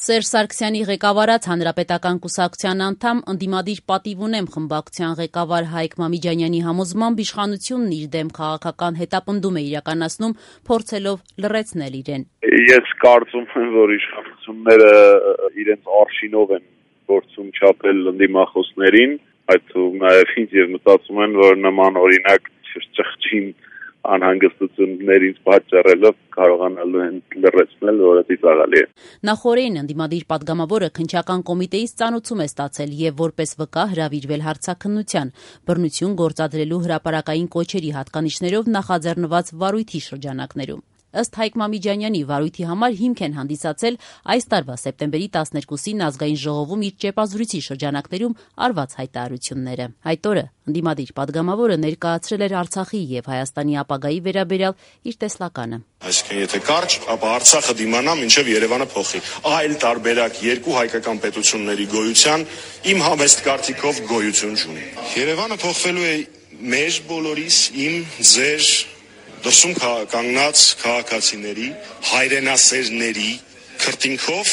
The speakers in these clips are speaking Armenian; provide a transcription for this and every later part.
Սերժ Սարգսյանի ղեկավարած Հանրապետական կուսակցության անդամ ընդդիմադիր պատիվ ունեմ խմբակցության ղեկավար Հայկ Մամիջանյանի համոզմամբ իշխանությունն իր դեմ քաղաքական հետապնդում է իրականացնում, փորձելով լռեցնել իրեն։ Ես կարծում եմ, որ իշխանությունները իրենց արշինով են փորձում չափել ընդդիմախոսներին, այդ թվում նաև ինձ եւ մտածում են, որ նման օրինակ չխչին անհանգստություններից պատճառելով կարողանալու են լրացնել, որը ծիծաղալի է։ Նախորդին ընդդիմադիր պատգամավորը քննչական կոմիտեից ծանուցում է ստացել եւ որպես վկա հրավիրվել հարցաքննության, բռնություն գործադրելու հրապարակային կոչերի հատկանիշներով նախաձեռնված վարույթի շրջանակներում։ Ըստ Հայկ Մամիջանյանի վարույթի համար հիմք են հանդիսացել այս տարվա սեպտեմբերի 12-ին ազգային ժողովում իր ճեպազրույցի շրջանակներում արված հայտարարությունները։ Այդ օրը ընդդիմադիր պատգամավորը ներկայացրել էր Արցախի եւ Հայաստանի ապագայի վերաբերյալ իր տեսլականը։ Այսինքն, եթե կարճ, ապա Արցախը դիմանա մինչև Երևանը փոխի։ Այլ տարբերակ երկու հայկական պետությունների գոյության իմ համեստ կարծիքով գոյություն չունի։ Երևանը փոխվելու է մեր բոլորիս, իմ, ձեր դրսում կանգնած քաղաքացիների, հայրենասերների քրտինքով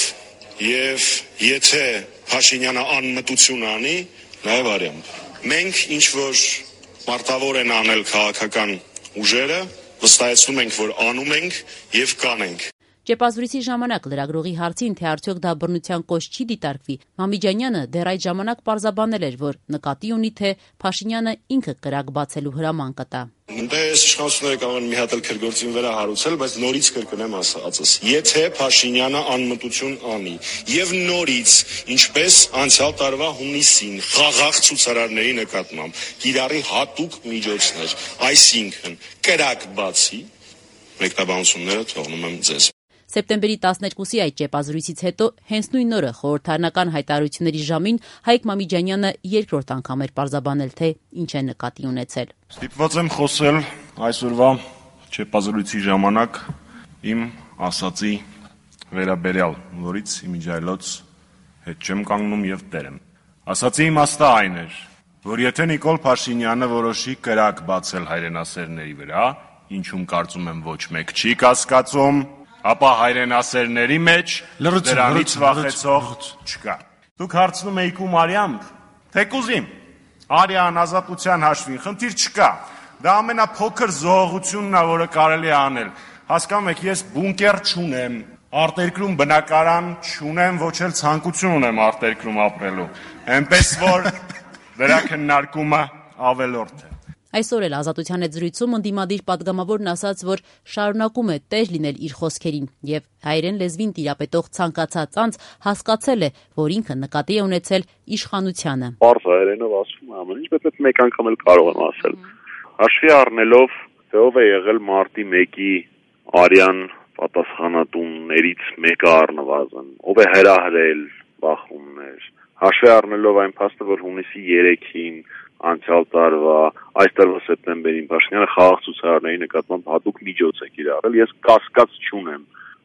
եւ եթե Փաշինյանը անմտություն անի, նաեւ արյամբ։ Մենք ինչ որ մարտավոր են անել քաղաքական ուժերը, վստահեցնում ենք, որ անում ենք եւ կանենք։ Ճեպազրույցի ժամանակ լրագրողի հարցին, թե արդյոք դա բռնության կոչ չի դիտարկվի, Մամիջանյանը դեռ այդ ժամանակ պարզաբանել էր, որ նկատի ունի, թե Փաշինյանը ինքը կրակ բացելու հրաման կտա։ Դες իշխանությունները կարող են մի հատ էլ քրգործին վրա հարուցել, բայց նորից կրկնեմ ասածս։ Եթե Փաշինյանը անմտություն անի եւ նորից, ինչպես անցյալ տարվա հունիսին, խաղաղ ցուցարարների նկատմամբ կիրառի հատուկ միջոցներ, այսինքն կրակ բացի, մեկնաբանությունները թողնում եմ ձեզ։ Սեպտեմբերի 12-ի այդ ճեպազրույցից հետո հենց նույն օրը խորհրդարանական հայտարարությունների ժամին Հայկ Մամիջանյանը երկրորդ անգամ էր պարզաբանել, թե ինչ է նկատի ունեցել։ Ստիպված եմ խոսել այսօրվա ճեպազրույցի ժամանակ իմ ասացի վերաբերյալ, որից իմիջայլոց հետ չեմ կանգնում եւ տեր եմ։ Ասացի իմաստը այն էր, որ եթե Նիկոլ Փաշինյանը որոշի կրակ բացել հայրենասերների վրա, ինչում կարծում եմ ոչ մեկ չի կասկածում, ապա հայրենասերների մեջ դրանից վախեցող չկա։ Դուք հարցնում եք ում արյամբ, թեկուզիմ, արյան ազատության հաշվին, խնդիր չկա։ Դա ամենափոքր զոհողությունն է, որը կարելի է անել։ Հասկանում եք, ես բունկեր չունեմ, արտերկրում բնակարան չունեմ, ոչ էլ ցանկություն ունեմ արտերկրում ապրելու։ Էնպես որ դրա քննարկումը ավելորդ է։ Այսօր էլ Ազատության հետ զրույցում ընդդիմադիր պատգամավորն ասաց, որ շարունակում է տեր լինել իր խոսքերին եւ հայերեն լեզվին տիրապետող ցանկացած անձ հասկացել է, որ ինքը նկատի է ունեցել իշխանությանը։ Պարզ հայերենով ասում ամեն ինչ, բայց մեկ անգամ էլ կարող եմ ասել։ Հաշվի առնելով, թե ով է եղել մարտի 1-ի արյան պատասխանատուներից մեկը առնվազն, ով է հրահրել բախումներ, հաշվի առնելով այն փաստը, որ հունիսի 3-ին անցյալ տարվա, այս տարվա սեպտեմբերին Փաշինյանը խաղաղ ցուցարարների նկատմամբ հատուկ միջոց է կիրառել, ես կասկած չունեմ,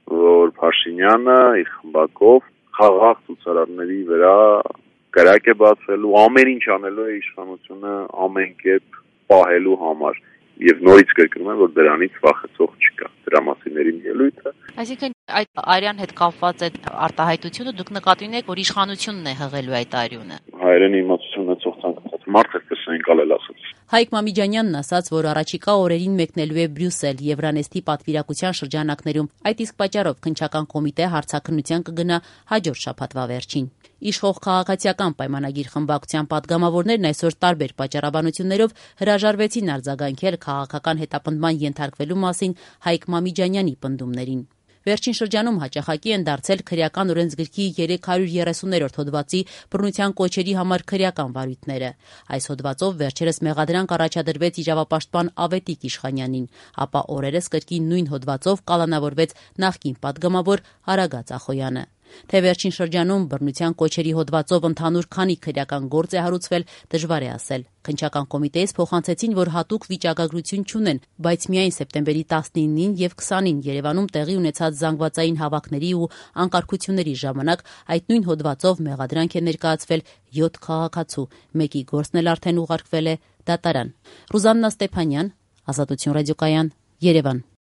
որ Փաշինյանը իր խմբակով խաղաղ ցուցարարների վրա կրակ է բացելու, ամեն ինչ անելու է իշխանությունը ամեն կերպ պահելու համար եւ նորից կրկնում եմ, որ դրանից վախեցող չկա, դրա մասին ելույթը։ Այսինքն այդ արյան հետ կապված այդ արտահայտությունը դուք նկատի ունեք, որ իշխանությունն է հղելու այդ արյունը։ Հայերենի իմացություն ունեցող ցանկացած մարդ այդպես են կալել ասած։ Հայկ Մամիջանյանն ասաց, որ առաջիկա օրերին մեկնելու է Բրյուսել Եվրանեստի պատվիրակության շրջանակներում։ Այդ իսկ պատճառով քննչական կոմիտե հարցաքննության կգնա հաջորդ շաբաթվա վերջին։ Իշխող քաղաքացիական պայմանագիր խմբակցության պատգամավորներն այսօր տարբեր պատճառաբանություններով հրաժարվեցին արձագանքել քաղաքական հետապնդման ենթարկվելու մասին Հայկ Մամիջանյանի պնդումներին։ Վերջին շրջանում հաճախակի են դարձել քրեական օրենսգրքի 330-րդ հոդվածի բռնության կոչերի համար քրեական վարույթները։ Այս հոդվածով վերջերս մեղադրանք առաջադրվեց իրավապաշտպան Ավետիք Իշխանյանին, ապա օրերս կրկին նույն հոդվածով կալանավորվեց նախկին պատգամավոր Արագած Ախոյանը։ Թե վերջին շրջանում բռնության կոչերի հոդվածով ընդհանուր քանի քրեական գործ է հարուցվել, դժվար է ասել։ Քննչական կոմիտեից փոխանցեցին, որ հատուկ վիճակագրություն չունեն, բայց միայն սեպտեմբերի 19-ին եւ 20-ին Երևանում տեղի ունեցած զանգվածային հավաքների ու անկարգությունների ժամանակ այդ նույն հոդվածով մեղադրանք է ներկայացվել 7 քաղաքացու, մեկի գործն էլ արդեն ուղարկվել է դատարան։ Ռուզաննա Ստեփանյան, Ազատություն ռադիոկայան, Երևան։